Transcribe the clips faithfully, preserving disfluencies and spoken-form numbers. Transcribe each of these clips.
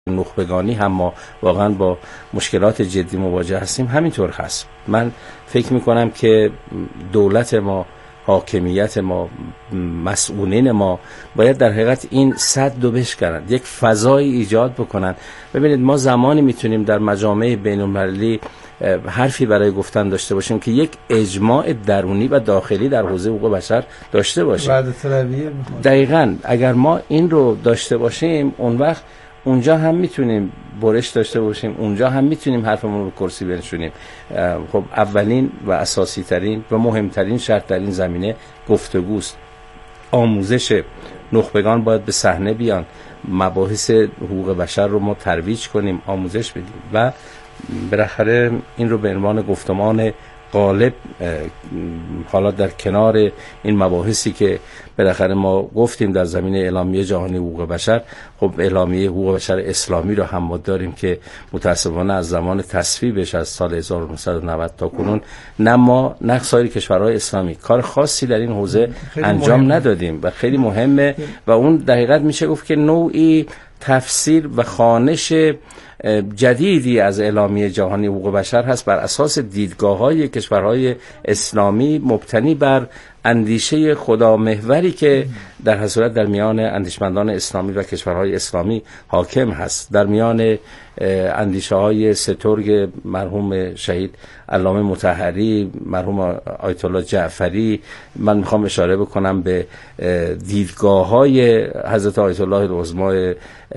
نخبگانی هم ما واقعا با مشکلات جدی مواجه هستیم، همینطور هست. من فکر میکنم که دولت ما، حاکمیت ما، مسئولین ما باید در حقیقت این سد رو بشکنن، یک فضایی ایجاد بکنن. ببینید ما زمانی میتونیم در مجامع بین المللی حرفی برای گفتن داشته باشیم که یک اجماع درونی و داخلی در حوزه حقوق بشر داشته باشیم. دقیقاً اگر ما این رو داشته باشیم، اون وقت اونجا هم میتونیم برش داشته باشیم، اونجا هم میتونیم حرفمون رو کرسی بنشونیم. خب اولین و اساسی ترین و مهمترین شرط در این زمینه گفتگوست. آموزش نخبگان باید به صحنه بیان، مباحث حقوق بشر رو ما ترویج کنیم، آموزش بدیم و بالاخره این رو به عنوان گفتمان غالب حالا در کنار این مباحثی که بالاخره ما گفتیم در زمینه اعلامیه جهانی حقوق بشر، خب اعلامیه حقوق بشر اسلامی رو هم ما داریم که متاسفانه از زمان تصویبش از سال هزار و نهصد و نود تا کنون نه ما نه سایر کشورهای اسلامی کار خاصی در این حوزه انجام مهم. ندادیم و خیلی مهمه و اون دقیقاً میشه گفت که نوعی تفسیر و خوانش جدیدی از اعلامیه جهانی حقوق بشر هست بر اساس دیدگاه‌های کشورهای اسلامی مبتنی بر اندیشه خدامحوری که در حضرت در میان اندیشمندان اسلامی و کشورهای اسلامی حاکم هست. در میان اندیشه های سترگ مرحوم شهید علامه مطهری، مرحوم آیت الله جعفری، من میخوام اشاره بکنم به دیدگاه های حضرت آیت الله العظما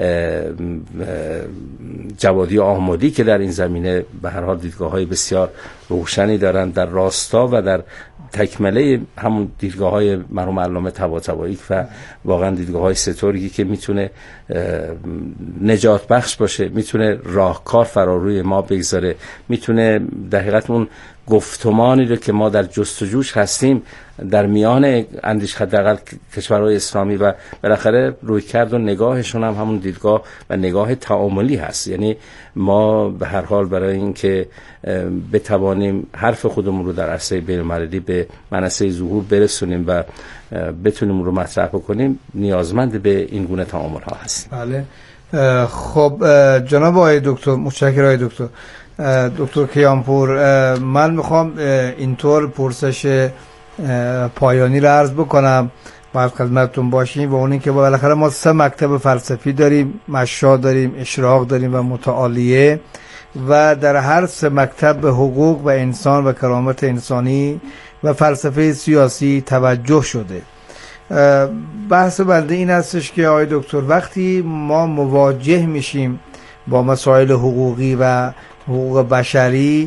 جوادی آمدی که در این زمینه به هر حال دیدگاه های بسیار روشنی دارند در راستا و در تکمله همون دیدگاه های مرحوم علامه طباطبایی و واقعا دیدگاه های سترگی که میتونه نجات بخش باشه، میتونه راهکار فراروی ما بگذاره، میتونه در حقیقت اون گفتمانی رو که ما در جستجوش هستیم در میان اندیش حداقل کشورهای اسلامی و بالاخره روی کرد و نگاهشون هم همون دیدگاه و نگاه تعاملی هست. یعنی ما به هر حال برای اینکه بتوانیم حرف خودمون رو در عرصه بین‌المللی به منصه ظهور برسونیم و بتونیم رو مطرح بکنیم نیازمند به این گونه تعامل ها هستیم. بله. خب جناب آقای دکتر، متشکرم آقای دکتر. دکتر کیانپور، من میخوام اینطور پرسش پایانی رو عرض بکنم باید خدمتتون باشیم و اون این که بالاخره ما سه مکتب فلسفی داریم، مشا داریم، اشراق داریم و متعالیه، و در هر سه مکتب به حقوق و انسان و کرامت انسانی و فلسفه سیاسی توجه شده. بحث بنده این هستش که آقای دکتر وقتی ما مواجه میشیم با مسائل حقوقی و حقوق بشری،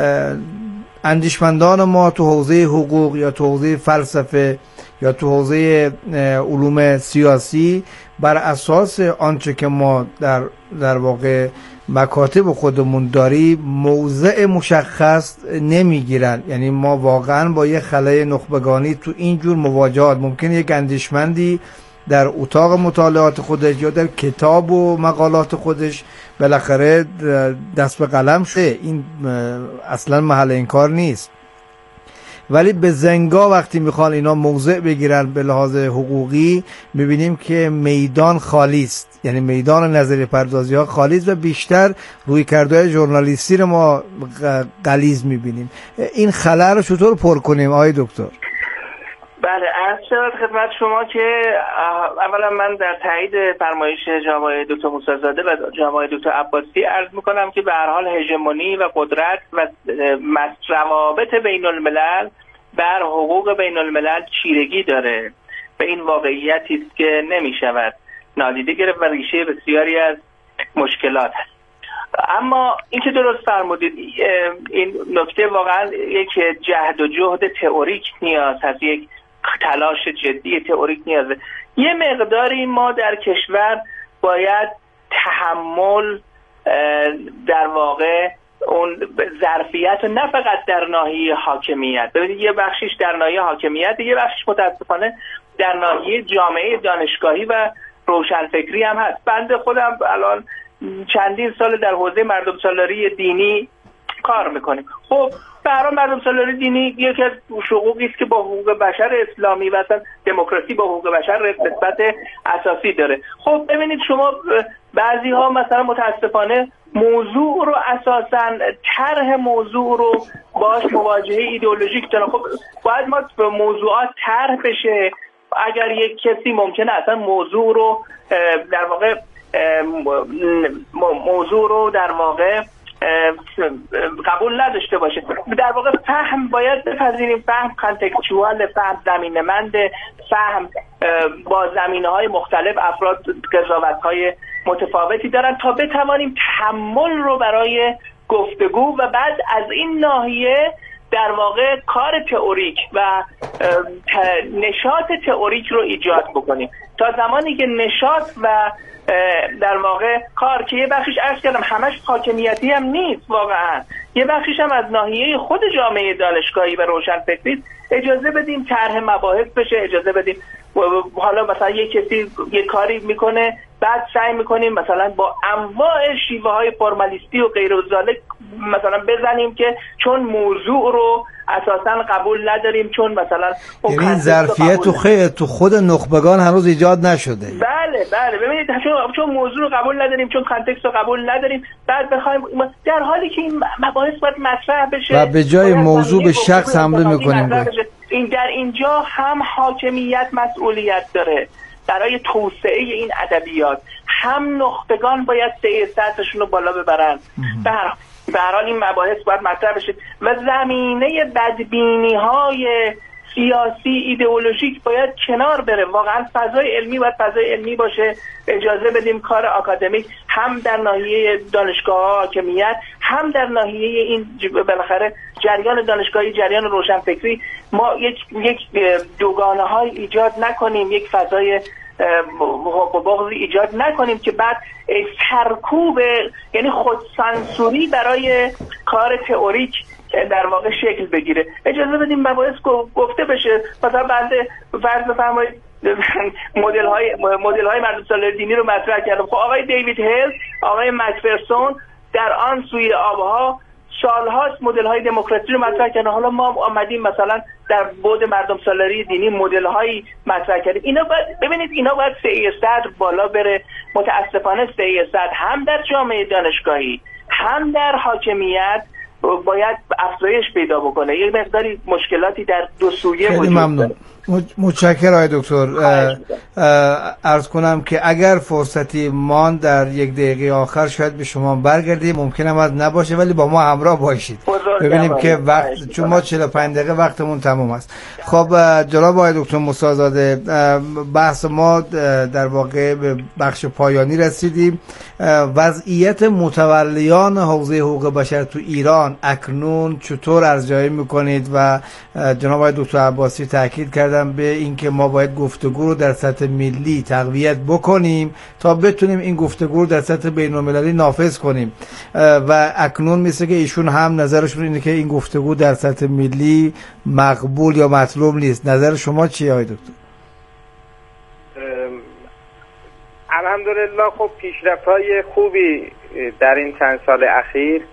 اندیشمندان ما تو حوزه حقوق یا تو حوزه فلسفه یا تو حوزه علوم سیاسی بر اساس آنچه که ما در در واقع مکاتب خودمون داریم موضع مشخص نمیگیرن. یعنی ما واقعا با یه خلای نخبگانی تو اینجور مواجهات ممکنه یک اندیشمندی در اتاق مطالعات خودش یا در کتاب و مقالات خودش بالاخره دست به قلم شده، این اصلا محل این کار نیست، ولی به زنگا وقتی میخوان اینا موضع بگیرن به لحاظ حقوقی میبینیم که میدان خالی است. یعنی میدان نظریه پردازی ها خالی است و بیشتر روی کرده ژورنالیستی رو ما غلیظ میبینیم. این خلا رو چطور پر کنیم آقای دکتر؟ بله، عرض شد خدمت شما که اولا من در تایید فرمایش جناب دکتر موسی‌زاده و جناب دکتر عباسی عرض میکنم که به هر حال هژمونی و قدرت و روابط بین الملل بر حقوق بین الملل چیرگی داره و این واقعیتی است که نمیشود نادیده گرفت و ریشه بسیاری از مشکلات هست. اما این که درست فرمودید، این نکته واقعا یک جهد و جهد تئوریک نیاز هست، یک تلاش جدی تئوریک نیازه. یه مقداری ما در کشور باید تحمل در واقع اون ظرفیت و نه فقط در ناحیه حاکمیت، ببینید یه بخشش در ناحیه حاکمیت، یه بخشش متاسفانه در ناحیه جامعه دانشگاهی و روشنفکری هم هست. بنده خودم الان چندین سال در حوزه مردم سالاری دینی کار میکنیم. خب برای مردم سالاری دینی یکی از حقوقی است که با حقوق بشر اسلامی و اصلا دموکراسی با حقوق بشر نسبت اساسی داره. خب ببینید شما بعضی ها مثلا متاسفانه موضوع رو اساساً طرح موضوع رو باش مواجهه ایدئولوژیک دارن. خب باید ما به موضوعات طرح بشه. اگر یک کسی ممکنه اصلا موضوع رو در واقع موضوع رو در واقع قبول نداشته باشه، در واقع فهم باید بپذیریم، فهم کانتکچوال، فهم زمینه‌مند، فهم با زمینه‌های مختلف افراد قضاوت‌های متفاوتی دارن تا بتوانیم تحمل رو برای گفتگو و بعد از این ناحیه در واقع کار تئوریک و نشاط تئوریک رو ایجاد بکنیم. تا زمانی که نشاط و در واقع کار که یه بخشش عرض کردم همش حاکمیتی هم نیست، واقعا یه بخشش هم از ناحیه خود جامعه دانشگاهی و روشنفکری، اجازه بدیم طرح مباحث بشه، اجازه بدیم حالا مثلا یه کسی یه کاری میکنه بعد سعی میکنیم مثلا با انواع شیوه های فرمالیستی و غیر و ذالک مثلا بزنیم که چون موضوع رو اساسا قبول نداریم، چون مثلا یعنی ظرفیت تو خیلی تو خود نخبگان هنوز ایجاد نشده. بله بله ببینید چون چون موضوع رو قبول نداریم، چون کانتکست رو قبول نداریم، بعد بخوایم در حالی که این مباحث باید مطرح بشه و به جای موضوع به شخص حمله میکنیم. این در اینجا هم حاکمیت مسئولیت داره برای توسعه این ادبیات، هم نخبگان باید سطحشون رو بالا ببرن. به هر حال این مباحث باید مطرح بشه و زمینه بدبینی های سیاسی ایدئولوژیک باید کنار بره. واقعا فضای علمی باید فضای علمی باشه، اجازه بدیم کار آکادمیک هم در ناحیه دانشگاه حاکمیت، هم در ناحیه این بالاخره جریان دانشگاهی، جریان روشنفکری، ما یک یک دوگانه های ایجاد نکنیم، یک فضای بغضی ایجاد نکنیم که بعد سرکوب یعنی خودسانسوری برای کار تئوریک در واقع شکل بگیره. اجازه بدیم مباحث گفته بشه. مثلا بنده فرض بفرمایید مدل های مدل های مردم سالار دینی رو مطرح کردم. خب آقای دیوید هیل، آقای مکفرسون در آن سوی آبها سالهاست مدل های دموکراسی رو مطرح کردن. حالا ما آمدیم مثلا در بعد مردم سالاری دینی مدل هایی مطرح کردیم. اینا باید ببینید اینا باید سعی صدر بالا بره. متاسفانه سعی صدر هم در جامعه دانشگاهی هم در حاکمیت باید افزایش پیدا بکنه. یک مقداری مشکلاتی در دو سویه وجود داره. ممنون. متشکرم آقای دکتر. عرض کنم که اگر فرصتی مان در یک دقیقه آخر شاید به شما برگردیم، ممکنه هم نباشه ولی با ما همراه باشید ببینیم که وقت، چون ما چهل و پنج دقیقه وقتمون تمام است. خب جناب آقای دکتر موسی زاده، بحث ما در واقع به بخش پایانی رسیدیم. وضعیت متولیان حوزه حقوق بشر تو ایران اکنون چطور ارزیابی میکنید؟ و جناب آقای دکتر عباسی تاکید کردن به اینکه ما باید گفتگو رو در سطح ملی تقویت بکنیم تا بتونیم این گفتگو رو در سطح بین‌المللی نافذ کنیم و اکنون مثل که ایشون هم نظرشون اینه که این گفتگو در سطح ملی مقبول یا مطلوب نیست. نظر شما چیه آقای دکتر؟ الحمدلله خب پیشرفت‌های خوبی در این چند سال اخیر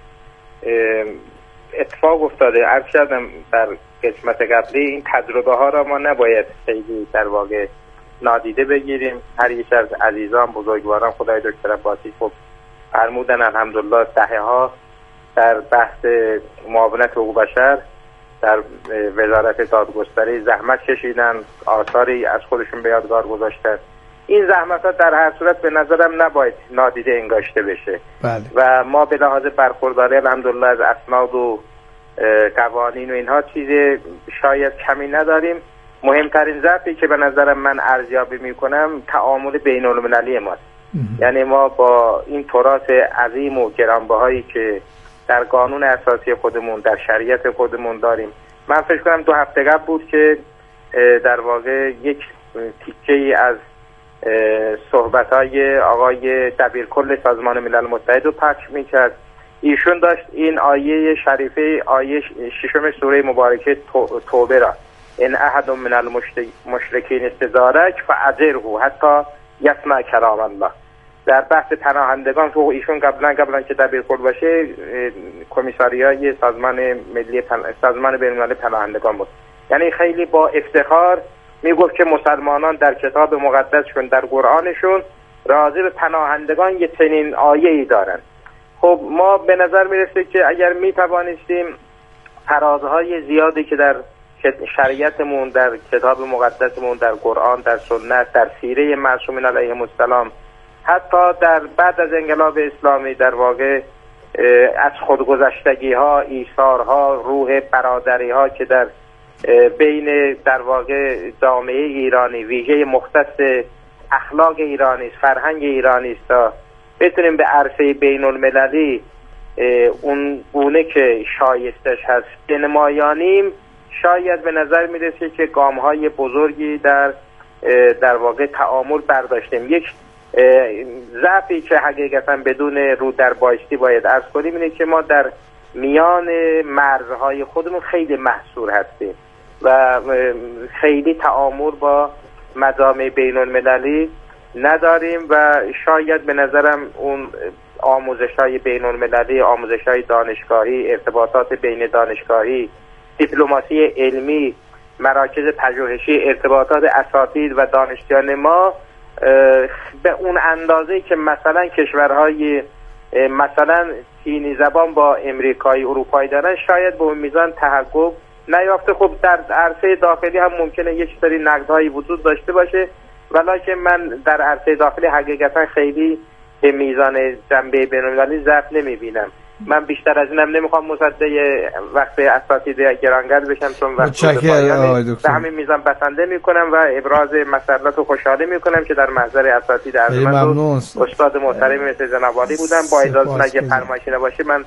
اتفاق افتاده. عرض کردم در قسمت قبلی این تجربه ها را ما نباید خیلی در واقع نادیده بگیریم. هر یک از عزیزان بزرگواران خدای دکتر عباسی خب فرمودن الحمدلله دهه ها در بحث معاونت حقوق بشر در وزارت دادگستری زحمت کشیدن، آثاری از خودشون به یادگار گذاشتن. این زحمت ها در هر صورت به نظرم نباید نادیده انگاشته بشه. بله. و ما به لحاظ برخورداری الحمدلله از اسناد و قوانین و اینها چیز شاید کمی نداریم. مهمترین ضعفی که به نظرم من ارزیابی میکنم تعامل بین المللی ماست. یعنی ما با این تراث عظیم و گرانبهایی که در قانون اساسی خودمون در شریعت خودمون داریم، من فکر کنم دو هفته قبل بود که در واقع یک تیکه‌ای از صحبت‌های آقای دبیرکل سازمان ملل متحد رو پخش می‌کرد. ایشون داشت این آیه شریفه آیه ششم سوره مبارکه توبه را ان احد من المشرکین استزارک فاجره حتی یسمع کلام الله، در بحث پناهندگان که ایشون قبلا قبلا که دبیرکل باشه کمیساریای سازمان ملی پن... سازمان بین‌المللی پناهندگان بود. یعنی خیلی با افتخار میگفت که مسلمانان در کتاب مقدسشون در قرآنشون راجع به پناهندگان یه چنین آیه‌ای دارن. خب ما به نظر میرسه که اگر میتوانستیم فرازهای زیادی که در شریعتمون، در کتاب مقدسمون، در قرآن، در سنت، در سیره معصومین علیهم السلام، حتی در بعد از انقلاب اسلامی در واقع از خودگذشتگی ها، ایثارها، روح برادری ها که در بین در واقع جامعه ایرانی ویژه مختص اخلاق ایرانی است، فرهنگ ایرانی است، تا بتونیم به عرصه بین المللی اون گونه که شایستش هست بنمایانیم، شاید به نظر میرسه که گام های بزرگی در در واقع تعامل برداشتیم. یک ضعفی که حقیقتا بدون رو در بایستی باید عرض کنیم اینه که ما در میان مرزهای خودمون خیلی محصور هستیم و خیلی تعامل با مجامع بین المللی نداریم و شاید به نظرم اون آموزش های بین المللی، آموزش های دانشگاهی، ارتباطات بین دانشگاهی، دیپلماسی علمی، مراکز پژوهشی، ارتباطات اساتید و دانشجویان ما به اون اندازه که مثلا کشورهای مثلا چینی زبان با امریکایی اروپایی دارن شاید به اون میزان تحقق نیافته. خب در عرصه داخلی هم ممکنه یک سری نقدهایی وجود داشته باشه، ولکن من در عرصه داخلی حقیقتا خیلی به میزان جنبه بین‌المللی ضعف نمیبینم. من بیشتر از اینم نمیخوام مصدق وقت اساتید گرانقدر بشم، چون وقت به همین میزان بسنده میکنم و ابراز مسئلات و خوشحالی میکنم که در محضر اساتید ارجمند و استاد محترم مثل جناب عالی بودم. با اجازه اگه فرمایشی نباشه من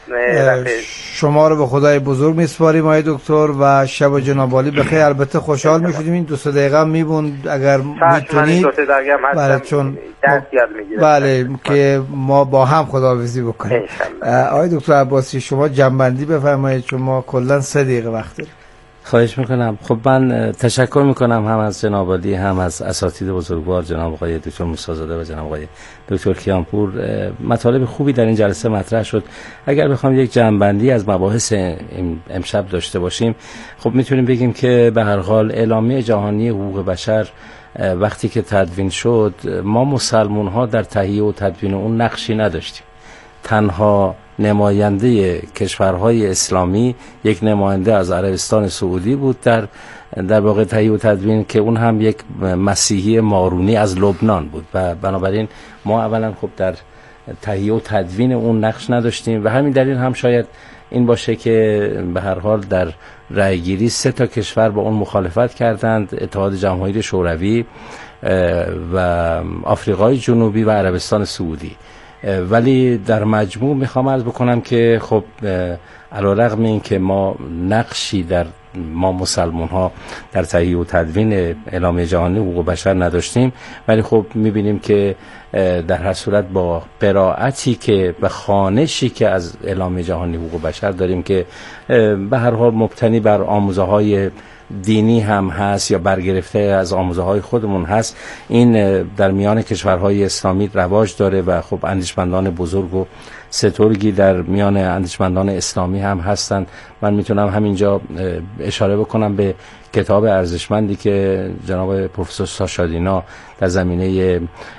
شما رو به خدای بزرگ میسپاریم آقای دکتر و شب جناب عالی بخیر. البته خوشحال میشدیم این دو سه دقیقه میبوند اگر میتونید، بله چون بله که ما با هم خداحافظی بکنیم. آقای دکتر عباسی شما جنبندی بفرمایید، چون ما کلا سه دقیقه وقت داریم. خواهش میکنم. خب من تشکر میکنم هم از جناب عالی، هم از اساتید بزرگوار جناب آقای دکتر موسی زاده و جناب آقای دکتر کیانپور. مطالب خوبی در این جلسه مطرح شد. اگر بخوام یک جمع‌بندی از مباحث امشب داشته باشیم، خب میتونیم بگیم که به هر حال اعلامیه جهانی حقوق بشر وقتی که تدوین شد، ما مسلمان ها در تهیه و تدوین اون نقشی نداشتیم. تنها نماینده کشورهای اسلامی یک نماینده از عربستان سعودی بود در در واقع تهیه و تدوین، که اون هم یک مسیحی مارونی از لبنان بود و بنابراین ما اولا خب در تهیه و تدوین اون نقش نداشتیم و همین دلیل هم شاید این باشه که به هر حال در رأیگیری سه تا کشور با اون مخالفت کردند: اتحاد جماهیر شوروی و آفریقای جنوبی و عربستان سعودی. ولی در مجموع میخوام عرض بکنم که خب علیرغم این که ما نقشی در ما مسلمان ها در تهیه و تدوین اعلامیه جهانی حقوق بشر نداشتیم، ولی خب میبینیم که در هر صورت با قرائتی که و خوانشی که از اعلامیه جهانی حقوق بشر داریم که به هر حال مبتنی بر آموزه های دینی هم هست یا برگرفته از آموزه های خودمون هست، این در میان کشورهای اسلامی رواج داره و خب اندیشمندان بزرگ و سترگی در میان اندیشمندان اسلامی هم هستند. من میتونم همینجا اشاره بکنم به کتاب ارزشمندی که جناب پروفسور ساشادینا در زمینه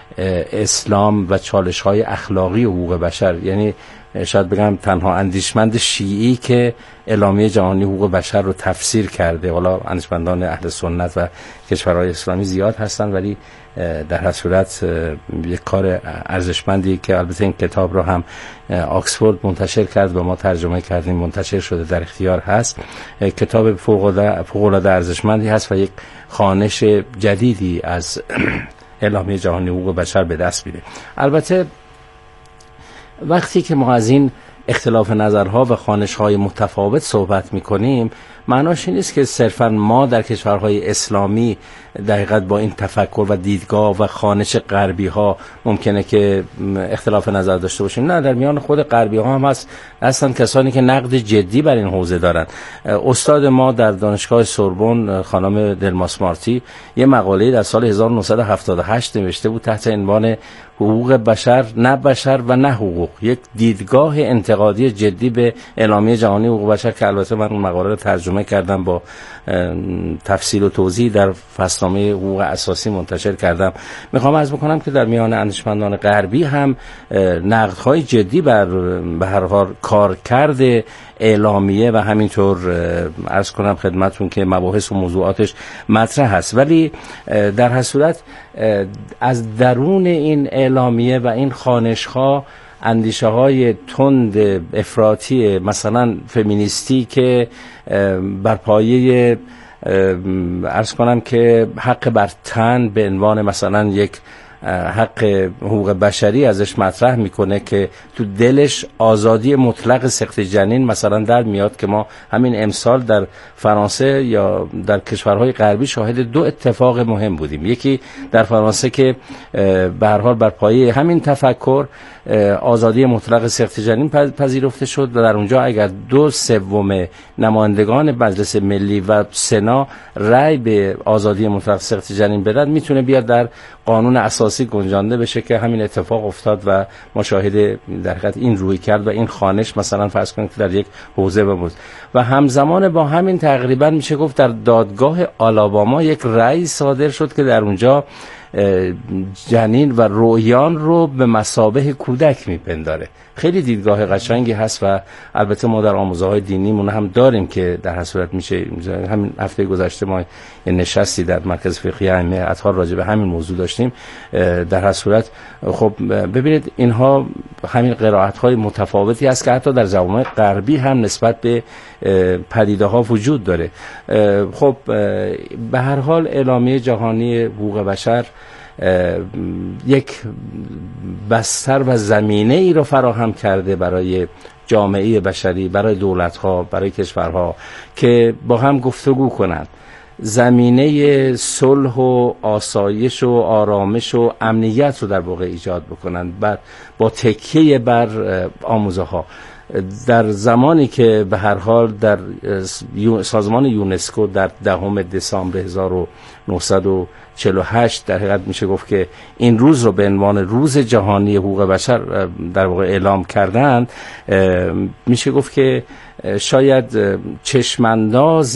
اسلام و چالش‌های اخلاقی و حقوق بشر، یعنی شاید بگم تنها اندیشمند شیعی که اعلامیه جهانی حقوق بشر رو تفسیر کرده. حالا اندیشمندان اهل سنت و کشورهای اسلامی زیاد هستن، ولی در هر صورت یک کار ارزشمندی که البته این کتاب رو هم آکسفورد منتشر کرد و ما ترجمه کردیم، منتشر شده، در اختیار هست. کتاب فوق‌العاده ارزشمندی هست و یک خوانش جدیدی از اعلامیه جهانی حقوق بشر به دست میده. البته وقتی که ما از این اختلاف نظرها و خوانش‌های متفاوت صحبت می‌کنیم، معناش این نیست که صرفاً ما در کشورهای اسلامی دقیقاً با این تفکر و دیدگاه و خوانش غربی‌ها ممکنه که اختلاف نظر داشته باشیم. نه، در میان خود غربی‌ها هم هست هستن کسانی که نقد جدی بر این حوزه دارن. استاد ما در دانشگاه سوربن خانم دلماس مارتی یه مقاله در سال هزار و نهصد و هفتاد و هشت نوشته بود تحت عنوان حقوق بشر، نه بشر و نه حقوق، یک دیدگاه انتقادی انتقادی جدی به اعلامیه جهانی حقوق بشر که البته من اون مقاله رو ترجمه کردم با تفصیل و توضیح در فصلنامه حقوق اساسی منتشر کردم. میخوام عرض بکنم که در میان اندیشمندان غربی هم نقدهای جدی بر به هر حال کارکرد اعلامیه و همینطور عرض کنم خدمتون که مباحث و موضوعاتش مطرح هست، ولی در هر صورت از درون این اعلامیه و این خوانش‌ها اندیشه های تند افراطی مثلا فمینیستی که بر پایه عرض کنم که حق بر تن به عنوان مثلا یک حق حقوق بشری ازش مطرح میکنه که تو دلش آزادی مطلق سقط جنین مثلا در میاد، که ما همین امسال در فرانسه یا در کشورهای غربی شاهد دو اتفاق مهم بودیم. یکی در فرانسه که به هر حال بر پایه همین تفکر آزادی مطلق سقط جنین پذیرفته شد و در اونجا اگر دو سوم نمایندگان مجلس ملی و سنا رأی به آزادی مطلق سقط جنین بدن میتونه بیاد در قانون اساسی گنجانده بشه، که همین اتفاق افتاد و ما شاهد در حقیقت این روی کرد و این خوانش مثلا فرض کنید که در یک حوزه بود و همزمان با همین تقریبا میشه گفت در دادگاه آلاباما یک رأی صادر شد که در اونجا جنین و رویان رو به مثابه کودک میپنداره. خیلی دیدگاه قشنگی هست و البته ما در آموزه های دینیمون هم داریم که در هر صورت میشه. همین هفته گذشته ما نشستی در مرکز فقهی ائمه اطهار راجع به همین موضوع داشتیم. در هر صورت خب ببینید اینها همین قرائت های متفاوتی هست که حتی در جوامع غربی هم نسبت به پدیده ها وجود داره. خب به هر حال اعلامیه جهانی حقوق بشر یک بستر و زمینه ای رو فراهم کرده برای جامعه بشری، برای دولت‌ها، برای کشورها که با هم گفتگو کنند، زمینه صلح و آسایش و آرامش و امنیت رو در واقع ایجاد بکنند بر با تکیه بر آموزه ها. در زمانی که به هر حال در سازمان یونسکو در دهم دسامبر هزار و نهصد و چهل و هشت در حقیقت میشه گفت که این روز رو به عنوان روز جهانی حقوق بشر در واقع اعلام کردن، میشه گفت که شاید چشمانداز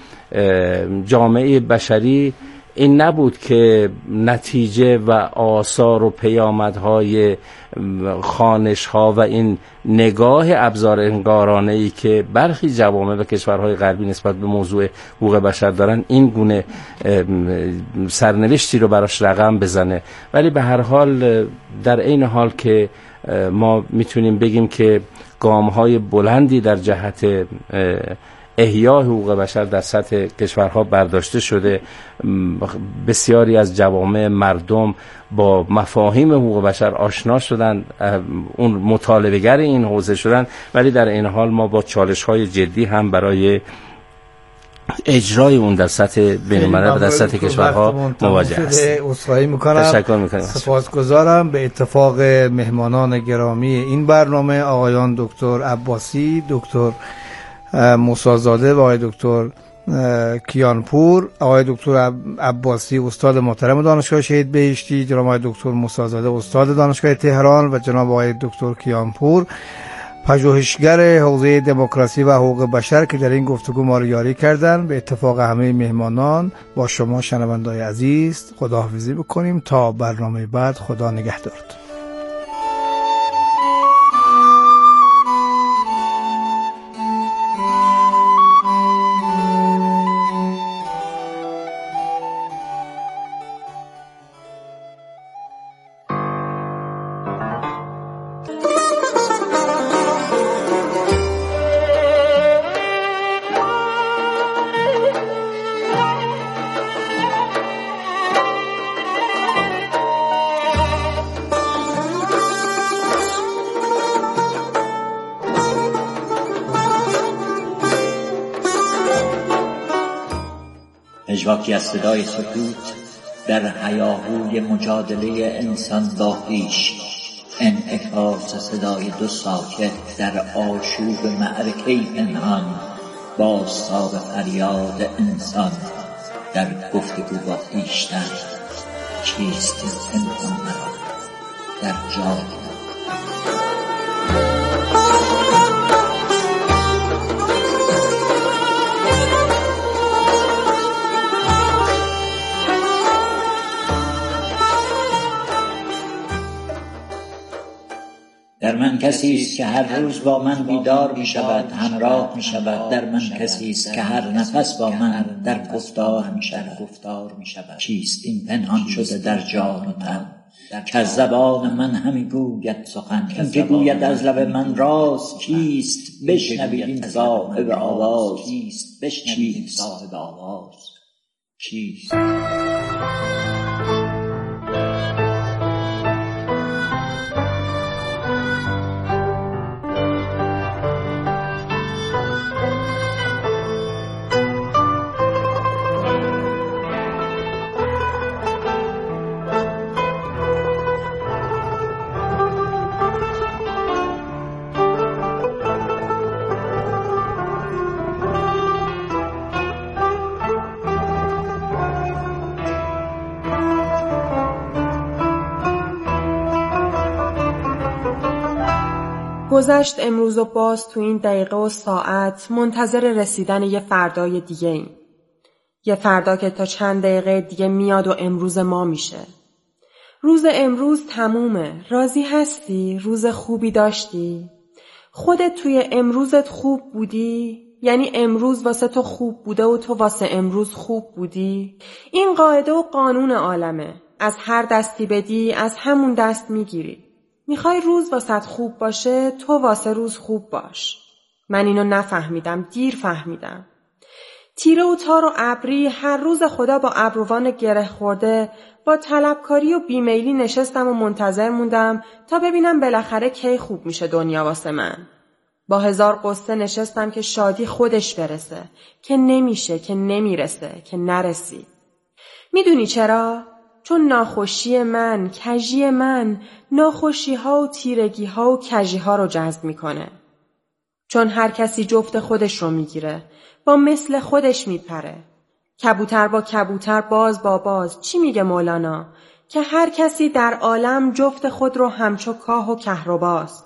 جامعه بشری این نبود که نتیجه و آثار و پیامدهای خوانش‌ها و این نگاه ابزار انگارانه‌ای که برخی جوامع و کشورهای غربی نسبت به موضوع حقوق بشر دارن این گونه سرنوشتی رو براش رقم بزنه، ولی به هر حال در این حال که ما میتونیم بگیم که گام‌های بلندی در جهت احیای حقوق بشر در سطح کشورها برداشته شده، بسیاری از جوامع مردم با مفاهیم حقوق بشر آشنا شدن، اون مطالبه‌گر این حوزه شدن، ولی در این حال ما با چالش‌های جدی هم برای اجرای اون در سطح بین‌المللی و در سطح کشورها مواجه هستیم. عذرخواهی می‌کنم. تشکر می‌کنم. سپاسگزارم به اتفاق مهمانان گرامی این برنامه، آقایان دکتر عباسی، دکتر موسی‌زاده و آقای دکتر کیانپور. آقای دکتر عباسی استاد محترم دانشگاه شهید بهشتی، جناب آقای دکتر موسی‌زاده استاد دانشگاه تهران و جناب آقای دکتر کیانپور پژوهشگر حوزه دموکراسی و حقوق بشر که در این گفتگو ما رو یاری کردن. به اتفاق همه مهمانان با شما شنوندگان عزیز خداحافظی بکنیم تا برنامه بعد. خدا نگهدارت. پژواکی از صدای سکوت در هیاهوی مجادله انسان با خویش، انعکاس صدای دو ساکت در آشوب معرکه پنهان، بازتاب فریاد انسان در گفتگو با خویشتن. چیست این پنهان مرا در جای کسی است که هر روز با من بیدار می شود، همراه می شود. در من کسی است که هر نفس با من در گفتار می شود. چیست این پنهان شده در جان و تن که از زبان من همی گوید سخن؟ این که گوید از لب من راز کیست؟ بشنوید این صاحب آواز کیست؟ بشنوید این صاحب آواز کیست؟ گذشت امروز و باز تو این دقیقه و ساعت منتظر رسیدن یه فردای دیگه ایم. یه فردا که تا چند دقیقه دیگه میاد و امروز ما میشه. روز امروز تمومه. راضی هستی؟ روز خوبی داشتی؟ خودت توی امروزت خوب بودی؟ یعنی امروز واسه تو خوب بوده و تو واسه امروز خوب بودی؟ این قاعده و قانون عالمه. از هر دستی بدی از همون دست میگیری. میخوای روز واسط خوب باشه، تو واسه روز خوب باش. من اینو نفهمیدم، دیر فهمیدم. تیره و تار و ابری هر روز خدا با ابروان گره خورده، با طلبکاری و بیمیلی نشستم و منتظر موندم تا ببینم بالاخره کی خوب میشه دنیا واسه من. با هزار قصه نشستم که شادی خودش برسه، که نمیشه، که نمیرسه، که نرسی. میدونی چرا؟ چون ناخوشی من، کجی من، ناخوشی ها و تیرگی ها و کجی ها رو جذب میکنه. چون هر کسی جفت خودش رو میگیره، با مثل خودش میپره. کبوتر با کبوتر، باز با باز. چی میگه مولانا؟ که هر کسی در عالم جفت خود رو همچو کاه و کهرباست.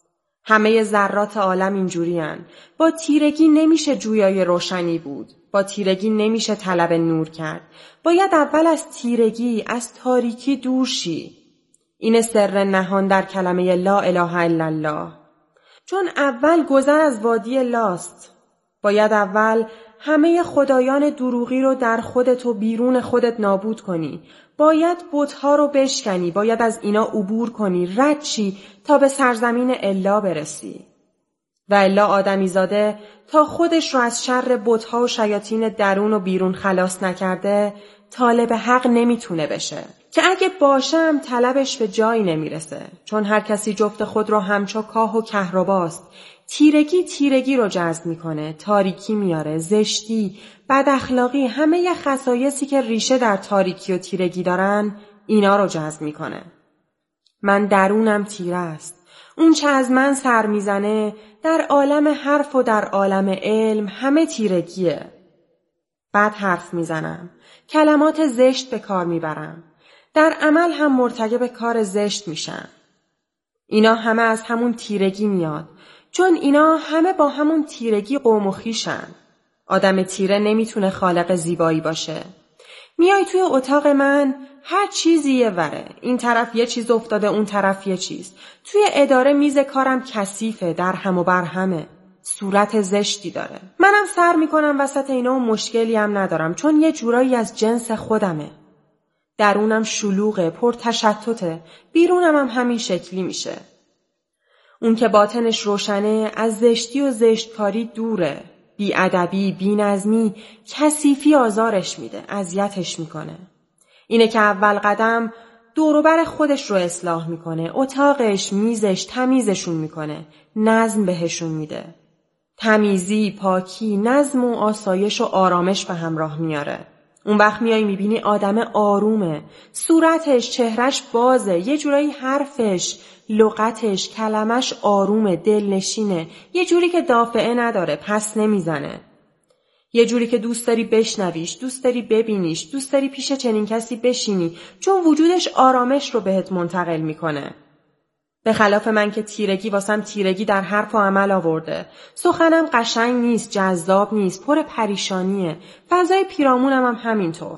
همه ذرات عالم اینجوری هن. با تیرگی نمیشه جویای روشنی بود. با تیرگی نمیشه طلب نور کرد. باید اول از تیرگی، از تاریکی دور شی. این سر نهان در کلمه لا اله الا الله. چون اول گذر از وادی لاست. باید اول همه خدایان دروغی رو در خودت و بیرون خودت نابود کنی. باید بت‌ها رو بشکنی. باید از اینا عبور کنی. رد شی تا به سرزمین الا برسی. و الا آدمیزاده تا خودش رو از شر بت‌ها و شیاطین درون و بیرون خلاص نکرده، طالب حق نمیتونه بشه. که اگه باشم طلبش به جایی نمیرسه. چون هر کسی جفت خود رو همچو کاه و کهرباست. تیرگی تیرگی رو جذب میکنه، تاریکی میاره، زشتی، بد اخلاقی، همه ی خصایصی که ریشه در تاریکی و تیرگی دارن، اینا رو جذب میکنه. من درونم تیره است. اون چه از من سر میزنه در عالم حرف و در عالم علم همه تیرگیه. بد حرف میزنم، کلمات زشت به کار میبرم. در عمل هم مرتکب کار زشت میشم. اینا همه از همون تیرگی میاد. چون اینا همه با همون تیرگی قوم و خویشن. آدم تیره نمیتونه خالق زیبایی باشه. میای توی اتاق من، هر چیزی یه وره. این طرف یه چیز افتاده، اون طرف یه چیز. توی اداره میز کارم کثیفه، در هم و بر همه. صورت زشتی داره. منم سر میکنم وسط اینا و مشکلی هم ندارم، چون یه جورایی از جنس خودمه. درونم شلوغه، پر تشتته، بیرونم هم همین شکلی میشه. اون که باطنش روشنه از زشتی و زشتکاری دوره. بی ادبی، بی نظمی، کثیفی آزارش میده، اذیتش میکنه. اینه که اول قدم دوروبر خودش رو اصلاح میکنه. اتاقش، میزش، تمیزشون میکنه. نظم بهشون میده. تمیزی، پاکی، نظم و آسایش و آرامش به همراه میاره. اون وقت میای میبینی آدم آرومه. صورتش، چهرش بازه. یه جورایی حرفش، لغتش، کلمش آرومه، دلنشینه. یه جوری که دافعه نداره، پس نمیزنه. یه جوری که دوست داری بشنویش، دوست داری ببینیش، دوست داری پیش چنین کسی بشینی، چون وجودش آرامش رو بهت منتقل میکنه. به خلاف من که تیرگی واسم تیرگی در حرف و عمل آورده. سخنم قشنگ نیست، جذاب نیست، پر پریشانیه. فضای پیرامونم هم همینطور.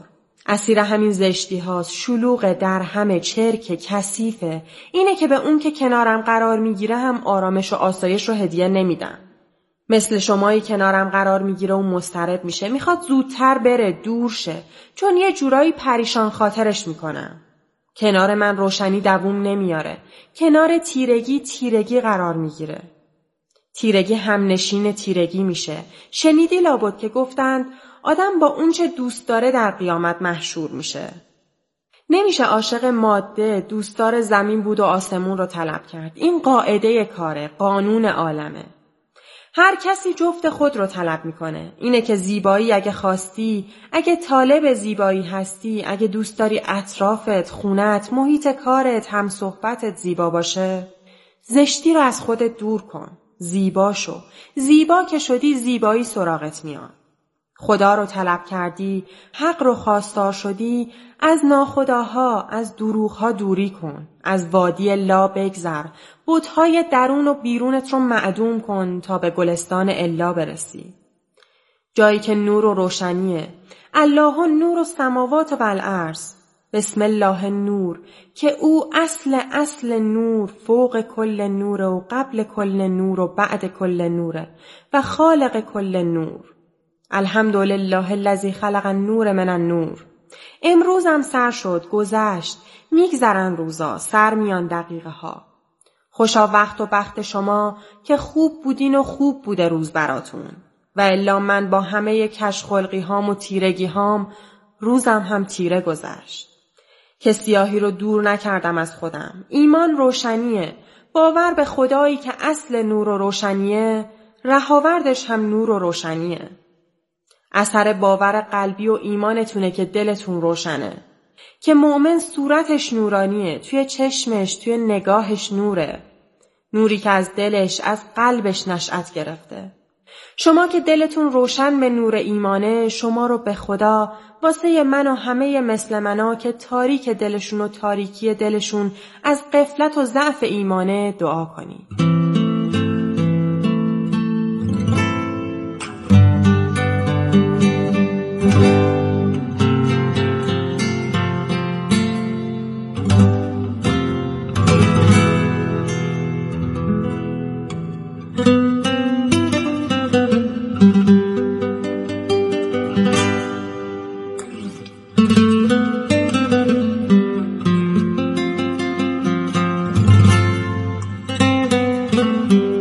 اسیر همین زشتی هاست، شلوغ، در همه، چرک، کثیفه. اینه که به اون که کنارم قرار میگیره هم آرامش و آسایش رو هدیه نمیدم. مثل شمایی کنارم قرار میگیره و مضطرب میشه، میخواد زودتر بره، دور شه، چون یه جورایی پریشان خاطرش میکنم. کنار من روشنی دووم نمیاره، کنار تیرگی تیرگی قرار میگیره. تیرگی همنشین تیرگی میشه. شنیدی لابد که گفتند آدم با اون چه دوست داره در قیامت محشور میشه. نمیشه عاشق ماده، دوستدار زمین بود و آسمون رو طلب کرد. این قاعده کاره، قانون عالمه. هر کسی جفت خود رو طلب میکنه. اینه که زیبایی اگه خواستی، اگه طالب زیبایی هستی، اگه دوست داری اطرافت، خونت، محیط کارت، هم صحبتت زیبا باشه، زشتی رو از خودت دور کن. زیبا شو. زیبا که شدی زیبایی سراغت میاد. خدا رو طلب کردی، حق رو خواستار شدی، از ناخداها، از دروغها دوری کن. از وادی لا بگذر، بت‌های درون و بیرونت رو معدوم کن تا به گلستان الا برسی. جایی که نور و روشنیه. الله نور و سماوات و الارض. بسم الله نور، که او اصل اصل نور، فوق کل نور و قبل کل نور و بعد کل نوره و خالق کل نور. الحمدلله الذی خلق النور من النور. امروزم سر شد، گذشت، میگذرن روزا، سر میان دقیقه ها. خوشا وقت و بخت شما که خوب بودین و خوب بوده روز براتون. و الا من با همه کش خلقی هام و تیرگی هام روزم هم تیره گذشت. که سیاهی رو دور نکردم از خودم. ایمان روشنیه. باور به خدایی که اصل نور و روشنیه، رهاوردش هم نور و روشنیه. اثر باور قلبی و ایمانتونه که دلتون روشنه. که مؤمن صورتش نورانیه، توی چشمش، توی نگاهش نوره. نوری که از دلش، از قلبش نشأت گرفته. شما که دلتون روشن به نور ایمانه، شما رو به خدا واسه من و همه مثل منا که تاریک دلشون و تاریکی دلشون از غفلت و ضعف ایمانه دعا کنید. thank you